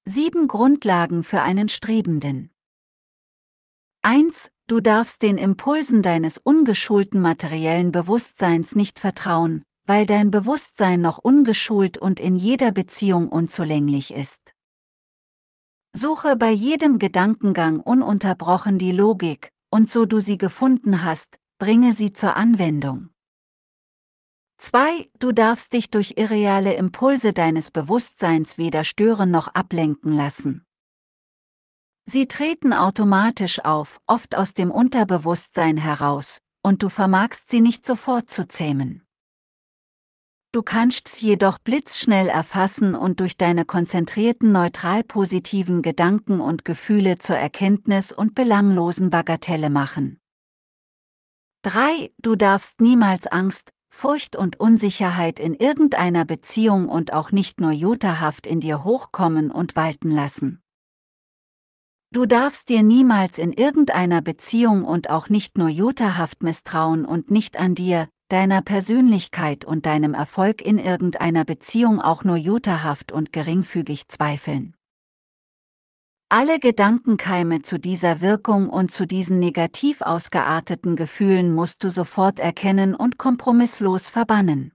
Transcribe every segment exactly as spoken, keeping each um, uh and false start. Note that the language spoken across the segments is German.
Sieben Grundlagen für einen Strebenden. eins. Du darfst den Impulsen deines ungeschulten materiellen Bewusstseins nicht vertrauen, weil dein Bewusstsein noch ungeschult und in jeder Beziehung unzulänglich ist. Suche bei jedem Gedankengang ununterbrochen die Logik, und so du sie gefunden hast, bringe sie zur Anwendung. zwei. Du darfst dich durch irreale Impulse deines Bewusstseins weder stören noch ablenken lassen. Sie treten automatisch auf, oft aus dem Unterbewusstsein heraus, und du vermagst sie nicht sofort zu zähmen. Du kannst sie jedoch blitzschnell erfassen und durch deine konzentrierten neutral positiven Gedanken und Gefühle zur Erkenntnis und belanglosen Bagatelle machen. drei. Du darfst niemals Angst, Furcht und Unsicherheit in irgendeiner Beziehung und auch nicht nur jotahaft in dir hochkommen und walten lassen. Du darfst dir niemals in irgendeiner Beziehung und auch nicht nur jotahaft misstrauen und nicht an dir, deiner Persönlichkeit und deinem Erfolg in irgendeiner Beziehung auch nur jotahaft und geringfügig zweifeln. Alle Gedankenkeime zu dieser Wirkung und zu diesen negativ ausgearteten Gefühlen musst du sofort erkennen und kompromisslos verbannen.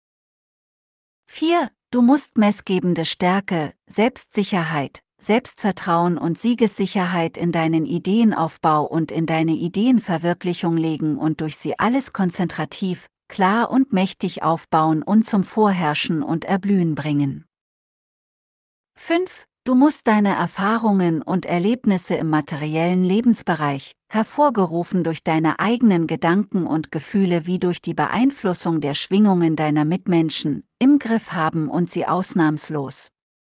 vier. Du musst messgebende Stärke, Selbstsicherheit, Selbstvertrauen und Siegessicherheit in deinen Ideenaufbau und in deine Ideenverwirklichung legen und durch sie alles konzentrativ, klar und mächtig aufbauen und zum Vorherrschen und Erblühen bringen. fünf. Du musst deine Erfahrungen und Erlebnisse im materiellen Lebensbereich, hervorgerufen durch deine eigenen Gedanken und Gefühle wie durch die Beeinflussung der Schwingungen deiner Mitmenschen, im Griff haben und sie ausnahmslos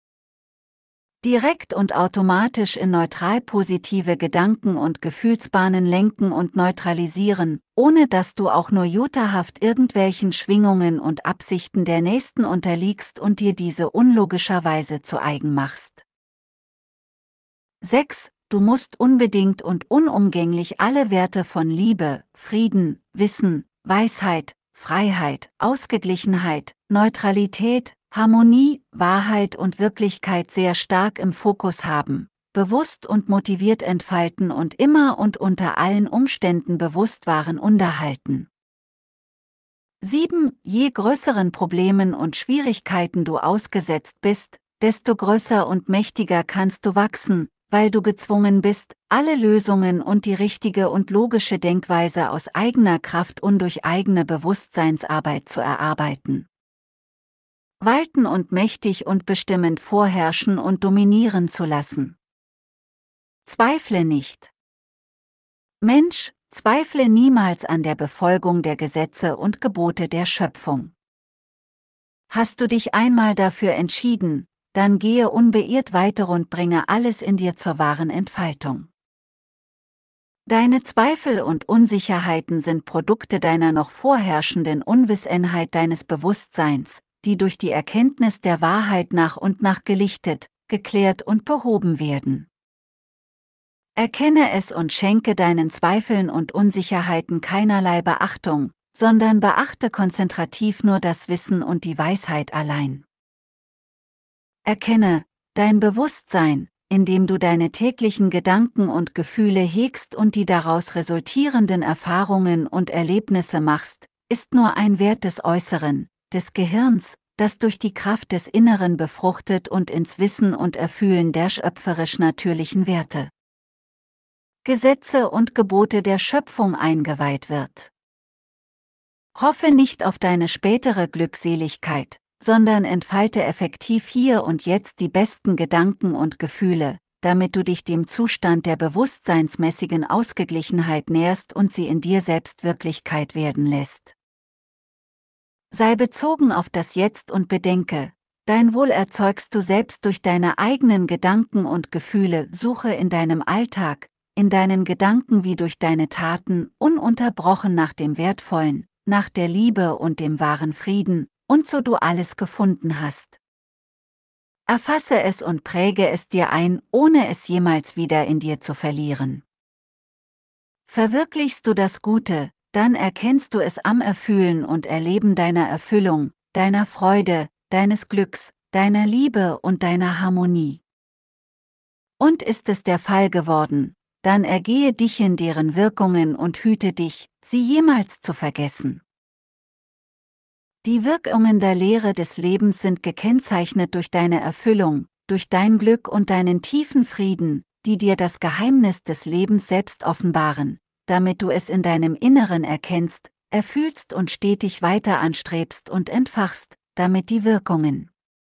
direkt und automatisch in neutral positive Gedanken und Gefühlsbahnen lenken und neutralisieren, ohne dass du auch nur jotahaft irgendwelchen Schwingungen und Absichten der Nächsten unterliegst und dir diese unlogischerweise zu eigen machst. sechs. Du musst unbedingt und unumgänglich alle Werte von Liebe, Frieden, Wissen, Weisheit, Freiheit, Ausgeglichenheit, Neutralität, Harmonie, Wahrheit und Wirklichkeit sehr stark im Fokus haben, bewusst und motiviert entfalten und immer und unter allen Umständen bewusst wahren unterhalten. sieben. Je größeren Problemen und Schwierigkeiten du ausgesetzt bist, desto größer und mächtiger kannst du wachsen, weil du gezwungen bist, alle Lösungen und die richtige und logische Denkweise aus eigener Kraft und durch eigene Bewusstseinsarbeit zu erarbeiten. Walten und mächtig und bestimmend vorherrschen und dominieren zu lassen. Zweifle nicht. Mensch, zweifle niemals an der Befolgung der Gesetze und Gebote der Schöpfung. Hast du dich einmal dafür entschieden, dann gehe unbeirrt weiter und bringe alles in dir zur wahren Entfaltung. Deine Zweifel und Unsicherheiten sind Produkte deiner noch vorherrschenden Unwissenheit deines Bewusstseins, die durch die Erkenntnis der Wahrheit nach und nach gelichtet, geklärt und behoben werden. Erkenne es und schenke deinen Zweifeln und Unsicherheiten keinerlei Beachtung, sondern beachte konzentrativ nur das Wissen und die Weisheit allein. Erkenne, dein Bewusstsein, indem du deine täglichen Gedanken und Gefühle hegst und die daraus resultierenden Erfahrungen und Erlebnisse machst, ist nur ein Wert des Äußeren, des Gehirns, das durch die Kraft des Inneren befruchtet und ins Wissen und Erfühlen der schöpferisch natürlichen Werte, Gesetze und Gebote der Schöpfung eingeweiht wird. Hoffe nicht auf deine spätere Glückseligkeit, sondern entfalte effektiv hier und jetzt die besten Gedanken und Gefühle, damit du dich dem Zustand der bewusstseinsmäßigen Ausgeglichenheit näherst und sie in dir selbst Wirklichkeit werden lässt. Sei bezogen auf das Jetzt und bedenke, dein Wohl erzeugst du selbst durch deine eigenen Gedanken und Gefühle. Suche in deinem Alltag, in deinen Gedanken wie durch deine Taten, ununterbrochen nach dem Wertvollen, nach der Liebe und dem wahren Frieden, und so du alles gefunden hast. Erfasse es und präge es dir ein, ohne es jemals wieder in dir zu verlieren. Verwirklichst du das Gute, dann erkennst du es am Erfühlen und Erleben deiner Erfüllung, deiner Freude, deines Glücks, deiner Liebe und deiner Harmonie. Und ist es der Fall geworden, dann ergehe dich in deren Wirkungen und hüte dich, sie jemals zu vergessen. Die Wirkungen der Lehre des Lebens sind gekennzeichnet durch deine Erfüllung, durch dein Glück und deinen tiefen Frieden, die dir das Geheimnis des Lebens selbst offenbaren, damit du es in deinem Inneren erkennst, erfühlst und stetig weiter anstrebst und entfachst, damit die Wirkungen,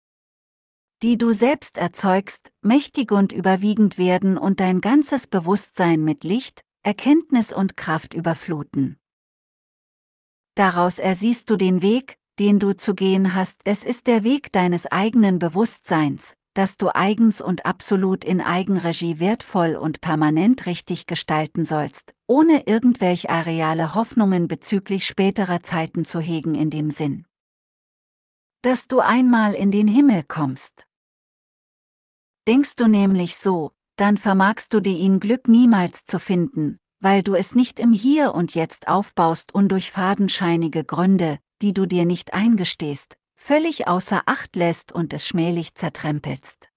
die du selbst erzeugst, mächtig und überwiegend werden und dein ganzes Bewusstsein mit Licht, Erkenntnis und Kraft überfluten. Daraus ersiehst du den Weg, den du zu gehen hast. Es ist der Weg deines eigenen Bewusstseins, das du eigens und absolut in Eigenregie wertvoll und permanent richtig gestalten sollst, ohne irgendwelche areale Hoffnungen bezüglich späterer Zeiten zu hegen in dem Sinn, dass du einmal in den Himmel kommst. Denkst du nämlich so, dann vermagst du dir ihn Glück niemals zu finden, weil du es nicht im Hier und Jetzt aufbaust und durch fadenscheinige Gründe, die du dir nicht eingestehst, völlig außer Acht lässt und es schmählich zertrempelst.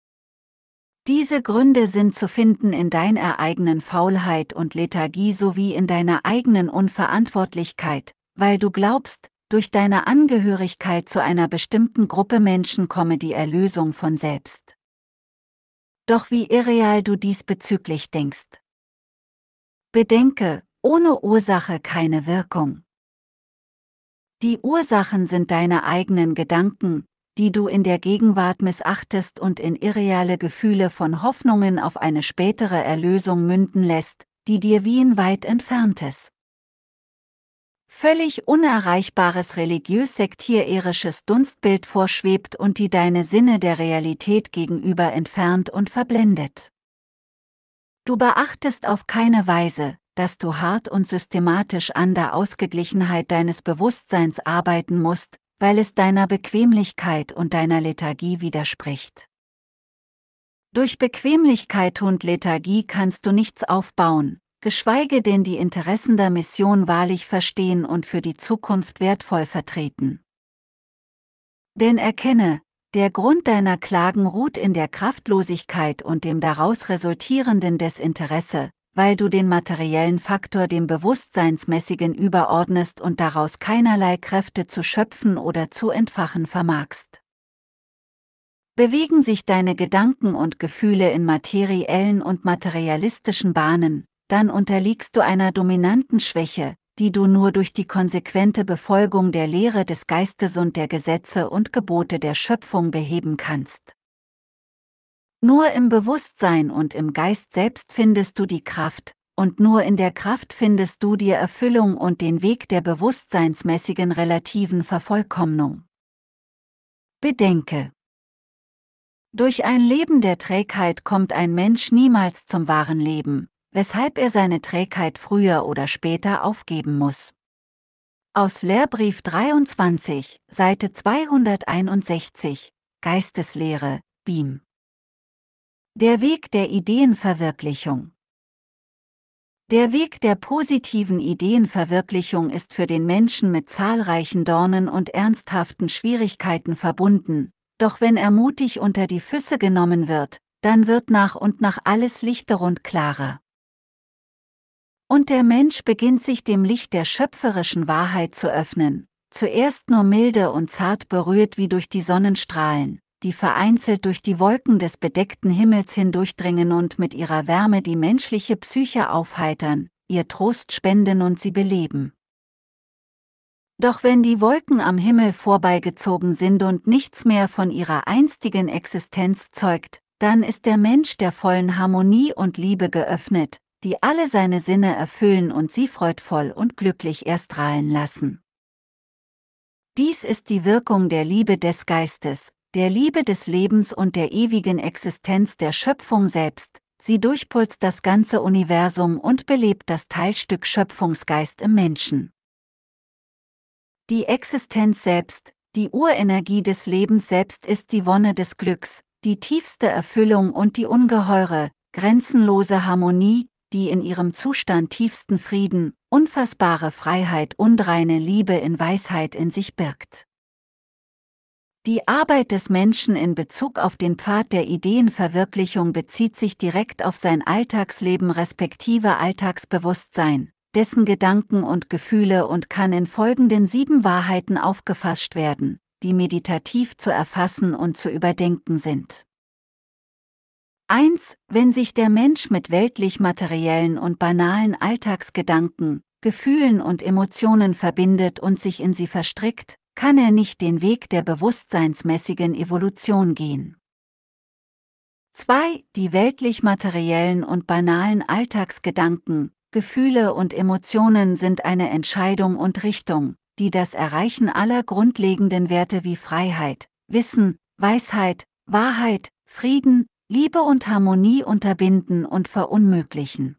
Diese Gründe sind zu finden in deiner eigenen Faulheit und Lethargie sowie in deiner eigenen Unverantwortlichkeit, weil du glaubst, durch deine Angehörigkeit zu einer bestimmten Gruppe Menschen komme die Erlösung von selbst. Doch wie irreal du diesbezüglich denkst. Bedenke, ohne Ursache keine Wirkung. Die Ursachen sind deine eigenen Gedanken, die du in der Gegenwart missachtest und in irreale Gefühle von Hoffnungen auf eine spätere Erlösung münden lässt, die dir wie ein weit entferntes, völlig unerreichbares religiös-sektiererisches Dunstbild vorschwebt und die deine Sinne der Realität gegenüber entfernt und verblendet. Du beachtest auf keine Weise, dass du hart und systematisch an der Ausgeglichenheit deines Bewusstseins arbeiten musst, weil es deiner Bequemlichkeit und deiner Lethargie widerspricht. Durch Bequemlichkeit und Lethargie kannst du nichts aufbauen, geschweige denn die Interessen der Mission wahrlich verstehen und für die Zukunft wertvoll vertreten. Denn erkenne, der Grund deiner Klagen ruht in der Kraftlosigkeit und dem daraus resultierenden Desinteresse, weil du den materiellen Faktor dem Bewusstseinsmäßigen überordnest und daraus keinerlei Kräfte zu schöpfen oder zu entfachen vermagst. Bewegen sich deine Gedanken und Gefühle in materiellen und materialistischen Bahnen, dann unterliegst du einer dominanten Schwäche, die du nur durch die konsequente Befolgung der Lehre des Geistes und der Gesetze und Gebote der Schöpfung beheben kannst. Nur im Bewusstsein und im Geist selbst findest du die Kraft, und nur in der Kraft findest du die Erfüllung und den Weg der bewusstseinsmäßigen relativen Vervollkommnung. Bedenke: Durch ein Leben der Trägheit kommt ein Mensch niemals zum wahren Leben, weshalb er seine Trägheit früher oder später aufgeben muss. Aus Lehrbrief dreiundzwanzig, Seite zweihunderteinundsechzig, Geisteslehre, B I M. Der Weg der Ideenverwirklichung. Der Weg der positiven Ideenverwirklichung ist für den Menschen mit zahlreichen Dornen und ernsthaften Schwierigkeiten verbunden, doch wenn er mutig unter die Füße genommen wird, dann wird nach und nach alles lichter und klarer. Und der Mensch beginnt sich dem Licht der schöpferischen Wahrheit zu öffnen, zuerst nur milde und zart berührt wie durch die Sonnenstrahlen, die vereinzelt durch die Wolken des bedeckten Himmels hindurchdringen und mit ihrer Wärme die menschliche Psyche aufheitern, ihr Trost spenden und sie beleben. Doch wenn die Wolken am Himmel vorbeigezogen sind und nichts mehr von ihrer einstigen Existenz zeugt, dann ist der Mensch der vollen Harmonie und Liebe geöffnet, die alle seine Sinne erfüllen und sie freudvoll und glücklich erstrahlen lassen. Dies ist die Wirkung der Liebe des Geistes, der Liebe des Lebens und der ewigen Existenz der Schöpfung selbst. Sie durchpulst das ganze Universum und belebt das Teilstück Schöpfungsgeist im Menschen. Die Existenz selbst, die Urenergie des Lebens selbst ist die Wonne des Glücks, die tiefste Erfüllung und die ungeheure, grenzenlose Harmonie, die in ihrem Zustand tiefsten Frieden, unfassbare Freiheit und reine Liebe in Weisheit in sich birgt. Die Arbeit des Menschen in Bezug auf den Pfad der Ideenverwirklichung bezieht sich direkt auf sein Alltagsleben respektive Alltagsbewusstsein, dessen Gedanken und Gefühle und kann in folgenden sieben Wahrheiten aufgefasst werden, die meditativ zu erfassen und zu überdenken sind. eins. Wenn sich der Mensch mit weltlich-materiellen und banalen Alltagsgedanken, Gefühlen und Emotionen verbindet und sich in sie verstrickt, kann er nicht den Weg der bewusstseinsmäßigen Evolution gehen. zwei. Die weltlich-materiellen und banalen Alltagsgedanken, Gefühle und Emotionen sind eine Entscheidung und Richtung, die das Erreichen aller grundlegenden Werte wie Freiheit, Wissen, Weisheit, Wahrheit, Frieden, Liebe und Harmonie unterbinden und verunmöglichen.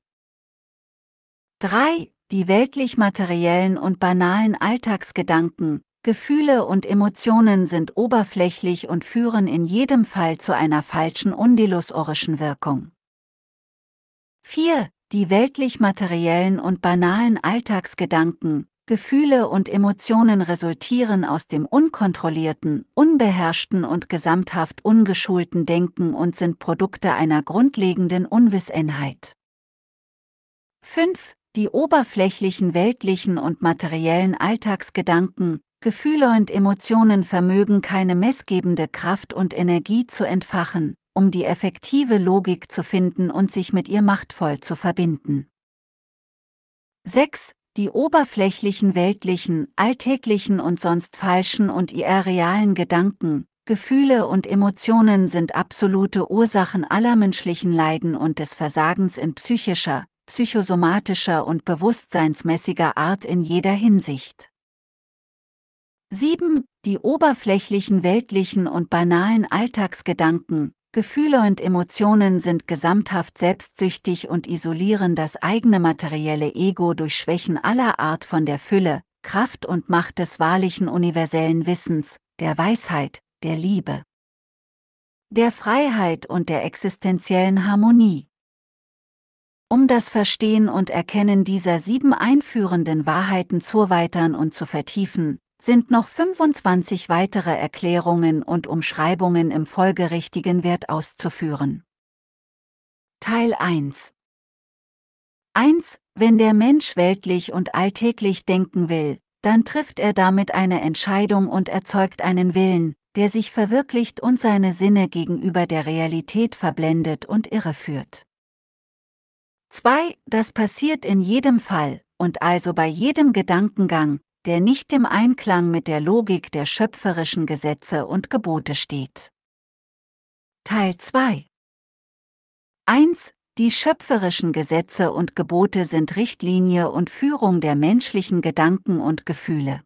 drei. Die weltlich-materiellen und banalen Alltagsgedanken, Gefühle und Emotionen sind oberflächlich und führen in jedem Fall zu einer falschen undelusorischen Wirkung. vier. Die weltlich-materiellen und banalen Alltagsgedanken, Gefühle und Emotionen resultieren aus dem unkontrollierten, unbeherrschten und gesamthaft ungeschulten Denken und sind Produkte einer grundlegenden Unwissenheit. fünf. Die oberflächlichen weltlichen und materiellen Alltagsgedanken, Gefühle und Emotionen vermögen keine messgebende Kraft und Energie zu entfachen, um die effektive Logik zu finden und sich mit ihr machtvoll zu verbinden. sechs. Die oberflächlichen weltlichen, alltäglichen und sonst falschen und irrealen Gedanken, Gefühle und Emotionen sind absolute Ursachen aller menschlichen Leiden und des Versagens in psychischer, psychosomatischer und bewusstseinsmäßiger Art in jeder Hinsicht. sieben. Die oberflächlichen weltlichen und banalen Alltagsgedanken, Gefühle und Emotionen sind gesamthaft selbstsüchtig und isolieren das eigene materielle Ego durch Schwächen aller Art von der Fülle, Kraft und Macht des wahrlichen universellen Wissens, der Weisheit, der Liebe, der Freiheit und der existenziellen Harmonie. Um das Verstehen und Erkennen dieser sieben einführenden Wahrheiten zu erweitern und zu vertiefen, sind noch fünfundzwanzig weitere Erklärungen und Umschreibungen im folgerichtigen Wert auszuführen. Teil eins. eins. Wenn der Mensch weltlich und alltäglich denken will, dann trifft er damit eine Entscheidung und erzeugt einen Willen, der sich verwirklicht und seine Sinne gegenüber der Realität verblendet und irreführt. zwei. Das passiert in jedem Fall, und also bei jedem Gedankengang, der nicht im Einklang mit der Logik der schöpferischen Gesetze und Gebote steht. Teil zwei. eins. Die schöpferischen Gesetze und Gebote sind Richtlinie und Führung der menschlichen Gedanken und Gefühle.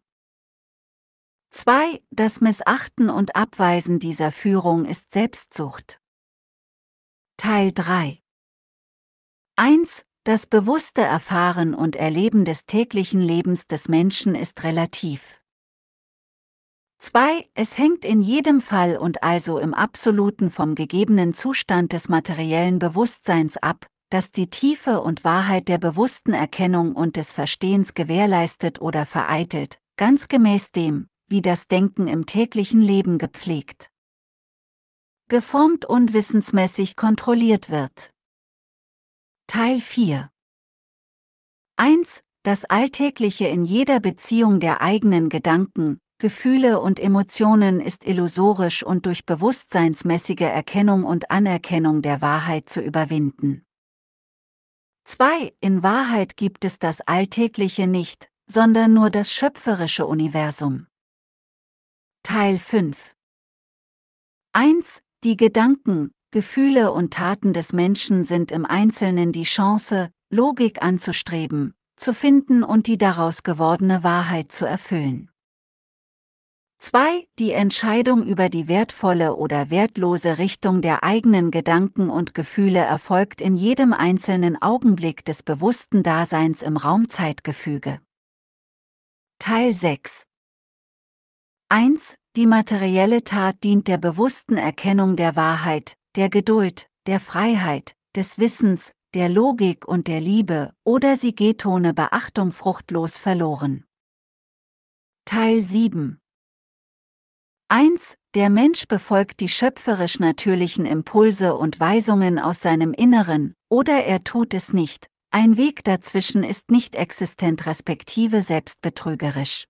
zwei. Das Missachten und Abweisen dieser Führung ist Selbstsucht. Teil drei. eins. Das bewusste Erfahren und Erleben des täglichen Lebens des Menschen ist relativ. zwei. Es hängt in jedem Fall und also im Absoluten vom gegebenen Zustand des materiellen Bewusstseins ab, das die Tiefe und Wahrheit der bewussten Erkennung und des Verstehens gewährleistet oder vereitelt, ganz gemäß dem, wie das Denken im täglichen Leben gepflegt, geformt und wissensmäßig kontrolliert wird. Teil vier. eins. Das Alltägliche in jeder Beziehung der eigenen Gedanken, Gefühle und Emotionen ist illusorisch und durch bewusstseinsmäßige Erkennung und Anerkennung der Wahrheit zu überwinden. zwei. In Wahrheit gibt es das Alltägliche nicht, sondern nur das schöpferische Universum. Teil fünf. eins. Die Gedanken, Gefühle und Taten des Menschen sind im Einzelnen die Chance, Logik anzustreben, zu finden und die daraus gewordene Wahrheit zu erfüllen. zwei. Die Entscheidung über die wertvolle oder wertlose Richtung der eigenen Gedanken und Gefühle erfolgt in jedem einzelnen Augenblick des bewussten Daseins im Raumzeitgefüge. Teil sechs. eins. Die materielle Tat dient der bewussten Erkennung der Wahrheit, der Geduld, der Freiheit, des Wissens, der Logik und der Liebe, oder sie geht ohne Beachtung fruchtlos verloren. Teil sieben. eins. Der Mensch befolgt die schöpferisch natürlichen Impulse und Weisungen aus seinem Inneren, oder er tut es nicht. Ein Weg dazwischen ist nicht existent respektive selbstbetrügerisch.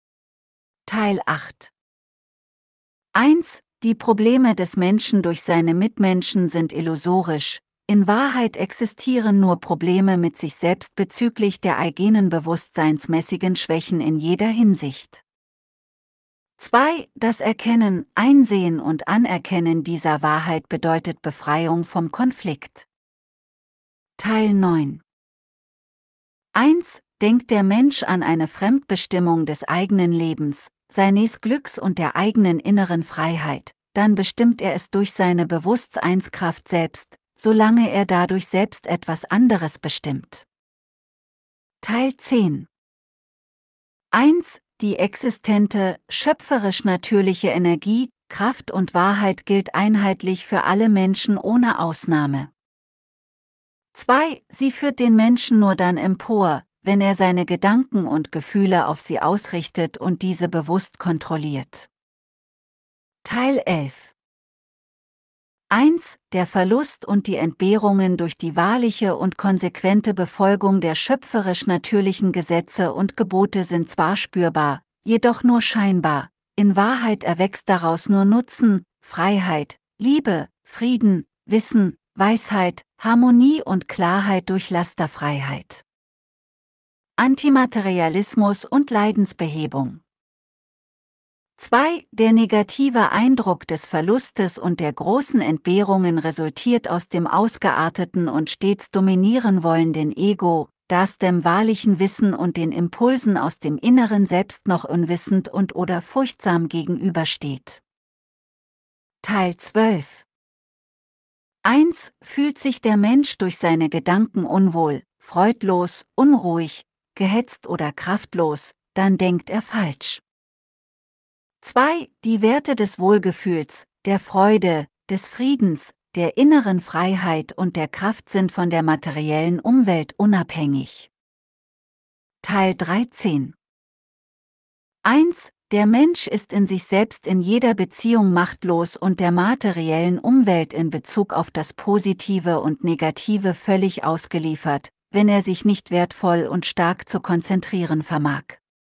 Teil acht. eins. Die Probleme des Menschen durch seine Mitmenschen sind illusorisch. In Wahrheit existieren nur Probleme mit sich selbst bezüglich der eigenen bewusstseinsmäßigen Schwächen in jeder Hinsicht. zwei. Das Erkennen, Einsehen und Anerkennen dieser Wahrheit bedeutet Befreiung vom Konflikt. Teil neun. eins. Denkt der Mensch an eine Fremdbestimmung des eigenen Lebens, seines Glücks und der eigenen inneren Freiheit, dann bestimmt er es durch seine Bewusstseinskraft selbst, solange er dadurch selbst etwas anderes bestimmt. Teil zehn. eins. Die existente, schöpferisch natürliche Energie, Kraft und Wahrheit gilt einheitlich für alle Menschen ohne Ausnahme. zwei. Sie führt den Menschen nur dann empor, wenn er seine Gedanken und Gefühle auf sie ausrichtet und diese bewusst kontrolliert. Teil elf. eins. Der Verlust und die Entbehrungen durch die wahrliche und konsequente Befolgung der schöpferisch natürlichen Gesetze und Gebote sind zwar spürbar, jedoch nur scheinbar. In Wahrheit erwächst daraus nur Nutzen, Freiheit, Liebe, Frieden, Wissen, Weisheit, Harmonie und Klarheit durch Lasterfreiheit. Antimaterialismus und Leidensbehebung. zwei. Der negative Eindruck des Verlustes und der großen Entbehrungen resultiert aus dem ausgearteten und stets dominieren wollenden Ego, das dem wahrlichen Wissen und den Impulsen aus dem inneren Selbst noch unwissend und oder furchtsam gegenübersteht. Teil zwölf. eins. Fühlt sich der Mensch durch seine Gedanken unwohl, freudlos, unruhig, gehetzt oder kraftlos, dann denkt er falsch. zwei. Die Werte des Wohlgefühls, der Freude, des Friedens, der inneren Freiheit und der Kraft sind von der materiellen Umwelt unabhängig. Teil dreizehn. eins. Der Mensch ist in sich selbst in jeder Beziehung machtlos und der materiellen Umwelt in Bezug auf das Positive und Negative völlig ausgeliefert, wenn er sich nicht wertvoll und stark zu konzentrieren vermag.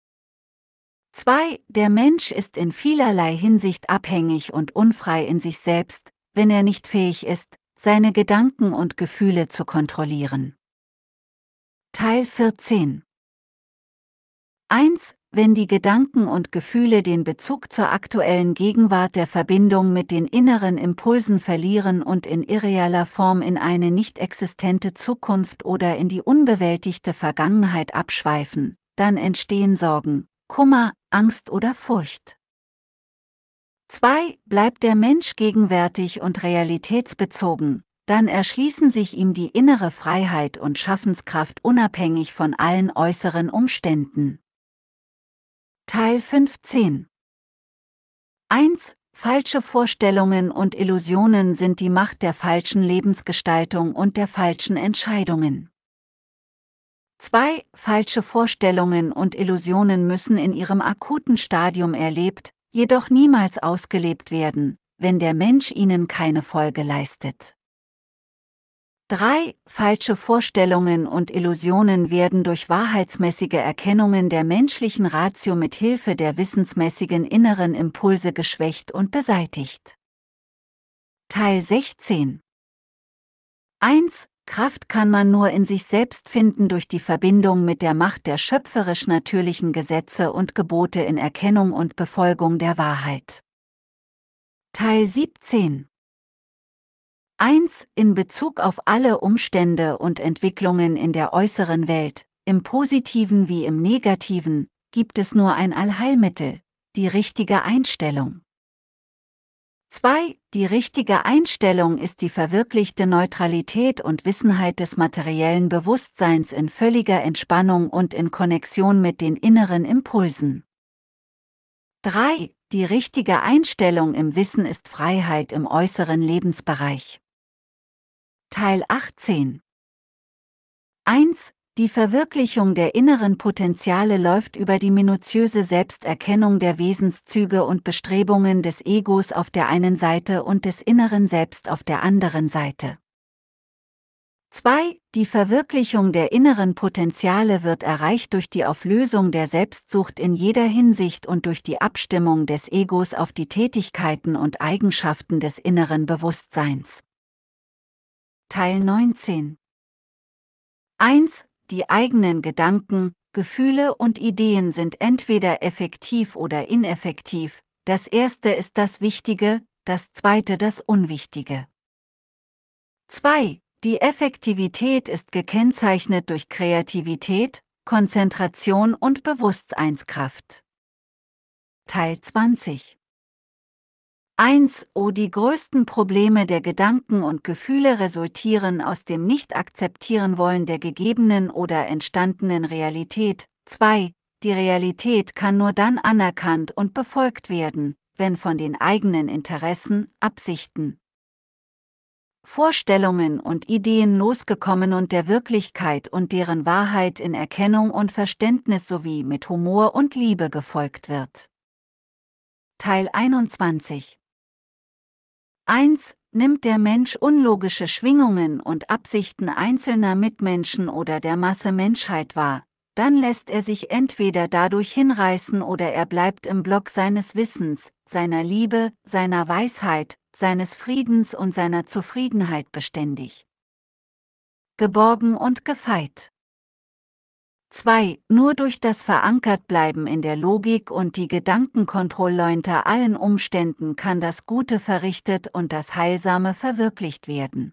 zwei. Der Mensch ist in vielerlei Hinsicht abhängig und unfrei in sich selbst, wenn er nicht fähig ist, seine Gedanken und Gefühle zu kontrollieren. Teil vierzehn. eins. Wenn die Gedanken und Gefühle den Bezug zur aktuellen Gegenwart der Verbindung mit den inneren Impulsen verlieren und in irrealer Form in eine nicht existente Zukunft oder in die unbewältigte Vergangenheit abschweifen, dann entstehen Sorgen, Kummer, Angst oder Furcht. zwei. Bleibt der Mensch gegenwärtig und realitätsbezogen, dann erschließen sich ihm die innere Freiheit und Schaffenskraft unabhängig von allen äußeren Umständen. Teil fünfzehn. eins. Falsche Vorstellungen und Illusionen sind die Macht der falschen Lebensgestaltung und der falschen Entscheidungen. zwei. Falsche Vorstellungen und Illusionen müssen in ihrem akuten Stadium erlebt, jedoch niemals ausgelebt werden, wenn der Mensch ihnen keine Folge leistet. drei. Falsche Vorstellungen und Illusionen werden durch wahrheitsmäßige Erkennungen der menschlichen Ratio mit Hilfe der wissensmäßigen inneren Impulse geschwächt und beseitigt. Teil sechzehn. eins. Kraft kann man nur in sich selbst finden durch die Verbindung mit der Macht der schöpferisch natürlichen Gesetze und Gebote in Erkennung und Befolgung der Wahrheit. Teil siebzehn. eins. In Bezug auf alle Umstände und Entwicklungen in der äußeren Welt, im Positiven wie im Negativen, gibt es nur ein Allheilmittel, die richtige Einstellung. zwei. Die richtige Einstellung ist die verwirklichte Neutralität und Wissenheit des materiellen Bewusstseins in völliger Entspannung und in Konnexion mit den inneren Impulsen. drei. Die richtige Einstellung im Wissen ist Freiheit im äußeren Lebensbereich. Teil achtzehn. eins. Die Verwirklichung der inneren Potenziale läuft über die minutiöse Selbsterkennung der Wesenszüge und Bestrebungen des Egos auf der einen Seite und des inneren Selbst auf der anderen Seite. zwei. Die Verwirklichung der inneren Potenziale wird erreicht durch die Auflösung der Selbstsucht in jeder Hinsicht und durch die Abstimmung des Egos auf die Tätigkeiten und Eigenschaften des inneren Bewusstseins. Teil neunzehn. eins. Die eigenen Gedanken, Gefühle und Ideen sind entweder effektiv oder ineffektiv, das erste ist das Wichtige, das zweite das Unwichtige. zwei. Die Effektivität ist gekennzeichnet durch Kreativität, Konzentration und Bewusstseinskraft. Teil zwanzig. eins. Oh, die größten Probleme der Gedanken und Gefühle resultieren aus dem Nicht-Akzeptieren-Wollen der gegebenen oder entstandenen Realität. zwei. Die Realität kann nur dann anerkannt und befolgt werden, wenn von den eigenen Interessen, Absichten, Vorstellungen und Ideen losgekommen und der Wirklichkeit und deren Wahrheit in Erkennung und Verständnis sowie mit Humor und Liebe gefolgt wird. Teil einundzwanzig. eins. Nimmt der Mensch unlogische Schwingungen und Absichten einzelner Mitmenschen oder der Masse Menschheit wahr, dann lässt er sich entweder dadurch hinreißen oder er bleibt im Block seines Wissens, seiner Liebe, seiner Weisheit, seines Friedens und seiner Zufriedenheit beständig, geborgen und gefeit. zwei. Nur durch das Verankertbleiben in der Logik und die Gedankenkontrolle unter allen Umständen kann das Gute verrichtet und das Heilsame verwirklicht werden.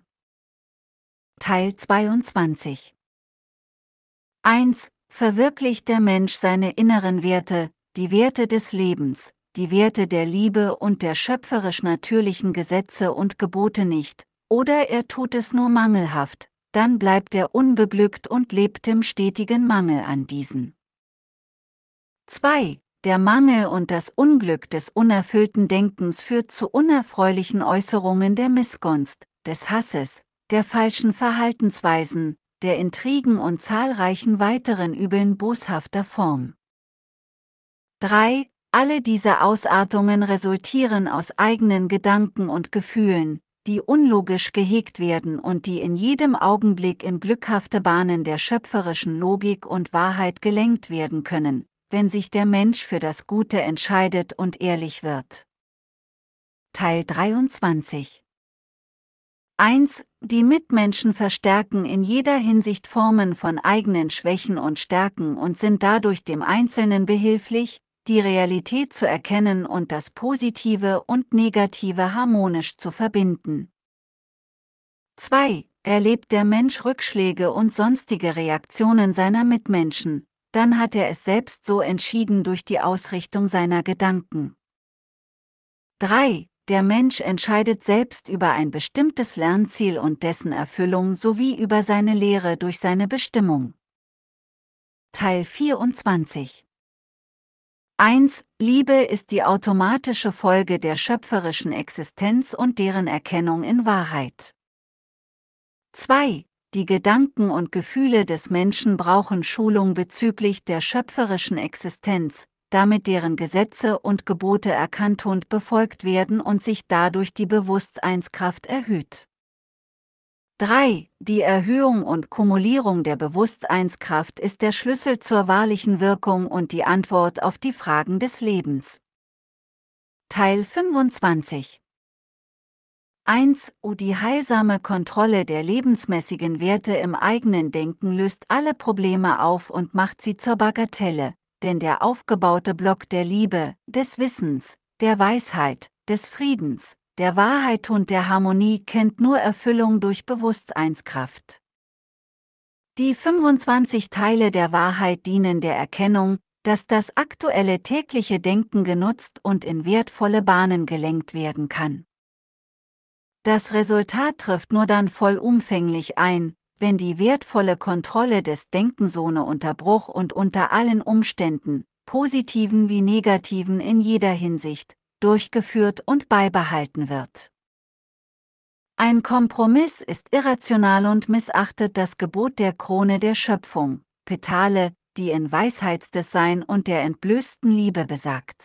Teil zweiundzwanzig. eins. Verwirklicht der Mensch seine inneren Werte, die Werte des Lebens, die Werte der Liebe und der schöpferisch natürlichen Gesetze und Gebote nicht, oder er tut es nur mangelhaft, dann bleibt er unbeglückt und lebt im stetigen Mangel an diesen. zwei. Der Mangel und das Unglück des unerfüllten Denkens führt zu unerfreulichen Äußerungen der Missgunst, des Hasses, der falschen Verhaltensweisen, der Intrigen und zahlreichen weiteren Übeln boshafter Form. drei. Alle diese Ausartungen resultieren aus eigenen Gedanken und Gefühlen, die unlogisch gehegt werden und die in jedem Augenblick in glückhafte Bahnen der schöpferischen Logik und Wahrheit gelenkt werden können, wenn sich der Mensch für das Gute entscheidet und ehrlich wird. Teil dreiundzwanzig. eins. Die Mitmenschen verstärken in jeder Hinsicht Formen von eigenen Schwächen und Stärken und sind dadurch dem Einzelnen behilflich, die Realität zu erkennen und das Positive und Negative harmonisch zu verbinden. zwei. Erlebt der Mensch Rückschläge und sonstige Reaktionen seiner Mitmenschen, dann hat er es selbst so entschieden durch die Ausrichtung seiner Gedanken. drei. Der Mensch entscheidet selbst über ein bestimmtes Lernziel und dessen Erfüllung sowie über seine Lehre durch seine Bestimmung. Teil vierundzwanzig. eins. Liebe ist die automatische Folge der schöpferischen Existenz und deren Erkennung in Wahrheit. zwei. Die Gedanken und Gefühle des Menschen brauchen Schulung bezüglich der schöpferischen Existenz, damit deren Gesetze und Gebote erkannt und befolgt werden und sich dadurch die Bewusstseinskraft erhöht. drei. Die Erhöhung und Kumulierung der Bewusstseinskraft ist der Schlüssel zur wahrlichen Wirkung und die Antwort auf die Fragen des Lebens. Teil fünfundzwanzig. eins. Oh, die heilsame Kontrolle der lebensmäßigen Werte im eigenen Denken löst alle Probleme auf und macht sie zur Bagatelle, denn der aufgebaute Block der Liebe, des Wissens, der Weisheit, des Friedens, der Wahrheit und der Harmonie kennt nur Erfüllung durch Bewusstseinskraft. Die fünfundzwanzig Teile der Wahrheit dienen der Erkennung, dass das aktuelle tägliche Denken genutzt und in wertvolle Bahnen gelenkt werden kann. Das Resultat trifft nur dann vollumfänglich ein, wenn die wertvolle Kontrolle des Denkens ohne Unterbruch und unter allen Umständen, positiven wie negativen in jeder Hinsicht, durchgeführt und beibehalten wird. Ein Kompromiss ist irrational und missachtet das Gebot der Krone der Schöpfung, Petale, die in Weisheitsdesign und der entblößten Liebe besagt.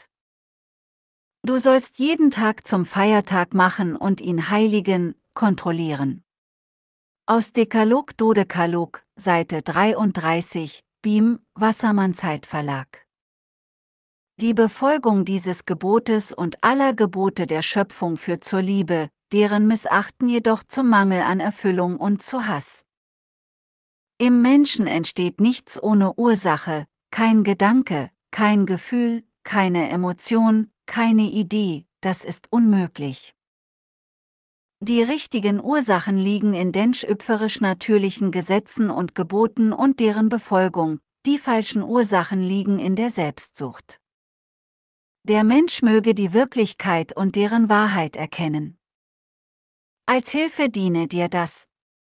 Du sollst jeden Tag zum Feiertag machen und ihn heiligen, kontrollieren. Aus Dekalog Dodekalog, Seite dreiunddreißig, Biem, Wassermann Zeitverlag. Die Befolgung dieses Gebotes und aller Gebote der Schöpfung führt zur Liebe, deren Missachten jedoch zum Mangel an Erfüllung und zu Hass. Im Menschen entsteht nichts ohne Ursache, kein Gedanke, kein Gefühl, keine Emotion, keine Idee, das ist unmöglich. Die richtigen Ursachen liegen in den schöpferisch natürlichen Gesetzen und Geboten und deren Befolgung, die falschen Ursachen liegen in der Selbstsucht. Der Mensch möge die Wirklichkeit und deren Wahrheit erkennen. Als Hilfe diene dir das.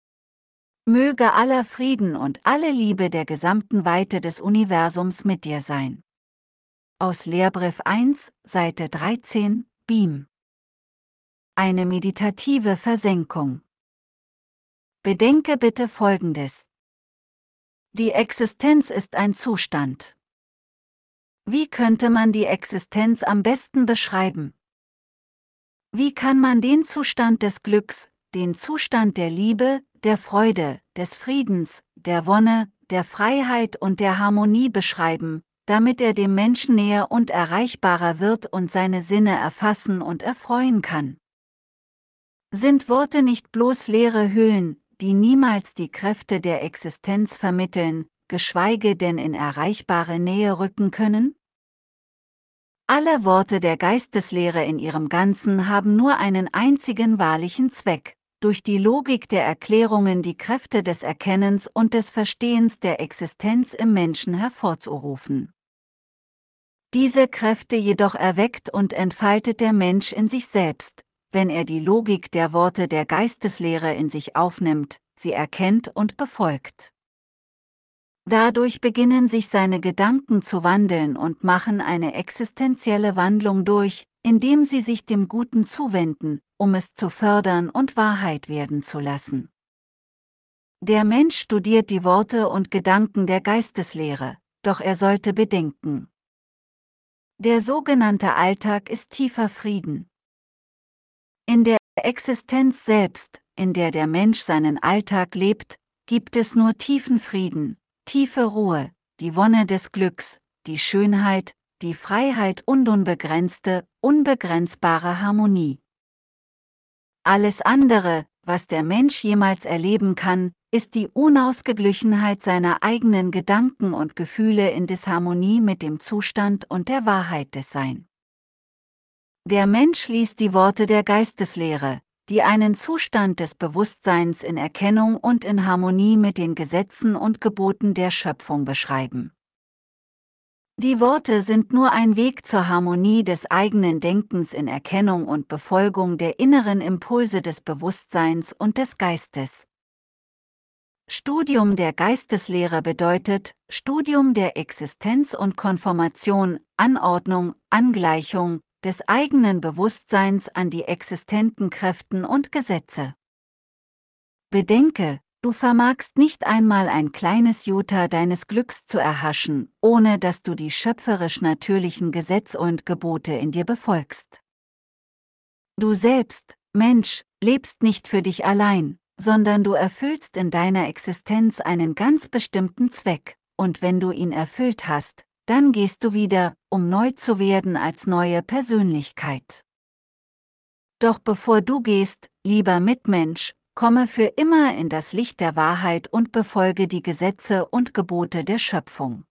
Möge aller Frieden und alle Liebe der gesamten Weite des Universums mit dir sein. Aus Lehrbrief eins, Seite dreizehn, Biem. Eine meditative Versenkung. Bedenke bitte Folgendes. Die Existenz ist ein Zustand. Wie könnte man die Existenz am besten beschreiben? Wie kann man den Zustand des Glücks, den Zustand der Liebe, der Freude, des Friedens, der Wonne, der Freiheit und der Harmonie beschreiben, damit er dem Menschen näher und erreichbarer wird und seine Sinne erfassen und erfreuen kann? Sind Worte nicht bloß leere Hüllen, die niemals die Kräfte der Existenz vermitteln, geschweige denn in erreichbare Nähe rücken können? Alle Worte der Geisteslehre in ihrem Ganzen haben nur einen einzigen wahrlichen Zweck, durch die Logik der Erklärungen die Kräfte des Erkennens und des Verstehens der Existenz im Menschen hervorzurufen. Diese Kräfte jedoch erweckt und entfaltet der Mensch in sich selbst, wenn er die Logik der Worte der Geisteslehre in sich aufnimmt, sie erkennt und befolgt. Dadurch beginnen sich seine Gedanken zu wandeln und machen eine existenzielle Wandlung durch, indem sie sich dem Guten zuwenden, um es zu fördern und Wahrheit werden zu lassen. Der Mensch studiert die Worte und Gedanken der Geisteslehre, doch er sollte bedenken: Der sogenannte Alltag ist tiefer Frieden. In der Existenz selbst, in der der Mensch seinen Alltag lebt, gibt es nur tiefen Frieden, tiefe Ruhe, die Wonne des Glücks, die Schönheit, die Freiheit und unbegrenzte, unbegrenzbare Harmonie. Alles andere, was der Mensch jemals erleben kann, ist die Unausgeglichenheit seiner eigenen Gedanken und Gefühle in Disharmonie mit dem Zustand und der Wahrheit des Sein. Der Mensch liest die Worte der Geisteslehre, die einen Zustand des Bewusstseins in Erkennung und in Harmonie mit den Gesetzen und Geboten der Schöpfung beschreiben. Die Worte sind nur ein Weg zur Harmonie des eigenen Denkens in Erkennung und Befolgung der inneren Impulse des Bewusstseins und des Geistes. Studium der Geisteslehre bedeutet Studium der Existenz und Konformation, Anordnung, Angleichung des eigenen Bewusstseins an die existenten Kräften und Gesetze. Bedenke, du vermagst nicht einmal ein kleines Jota deines Glücks zu erhaschen, ohne dass du die schöpferisch natürlichen Gesetze und Gebote in dir befolgst. Du selbst, Mensch, lebst nicht für dich allein, sondern du erfüllst in deiner Existenz einen ganz bestimmten Zweck, und wenn du ihn erfüllt hast, dann gehst du wieder, um neu zu werden als neue Persönlichkeit. Doch bevor du gehst, lieber Mitmensch, komme für immer in das Licht der Wahrheit und befolge die Gesetze und Gebote der Schöpfung.